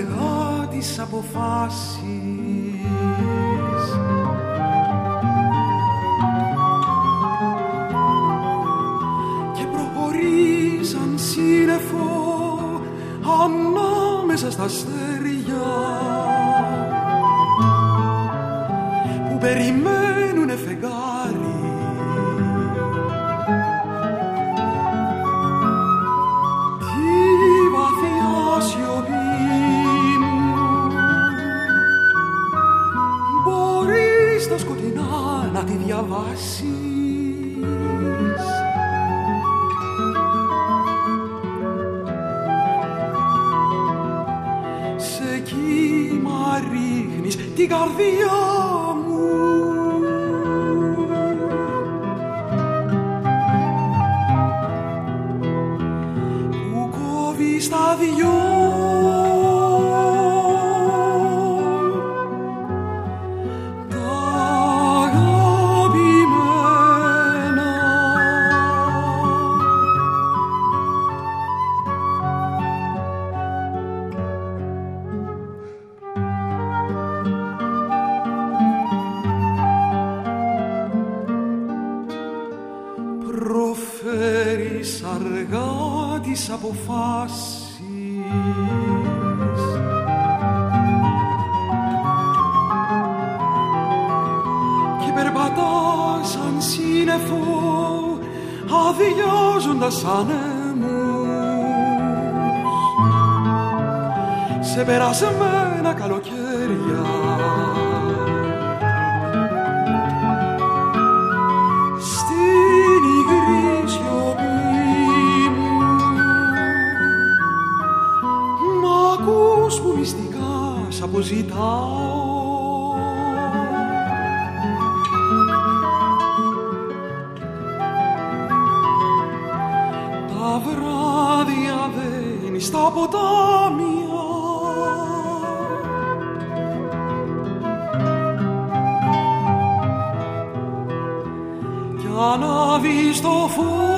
αργά τις αποφάσεις και προχωρήσαν σύννεφο ανάμεσα στα αστέρια που περιμένουνε φεγγάρι. Τη βαθιά σιωπή μου μπορείς τα σκοτεινά να τη διαβάσεις. Σε κύμα ρίχνεις την καρδιά μου που κόβει στα δυο τα αγαπημένα. Προφέρεις αργά τις αποφάσεις και περπατάς σαν σύννεφο αδειάζοντας ανέμους σε περασμένα καλοκαίρια. Στην υγρή σιωπή μου μ' ακούς που μυστικά σ' αποζητάω. Τα βράδια δένεις στα ποτάμια κι ανάβεις το φως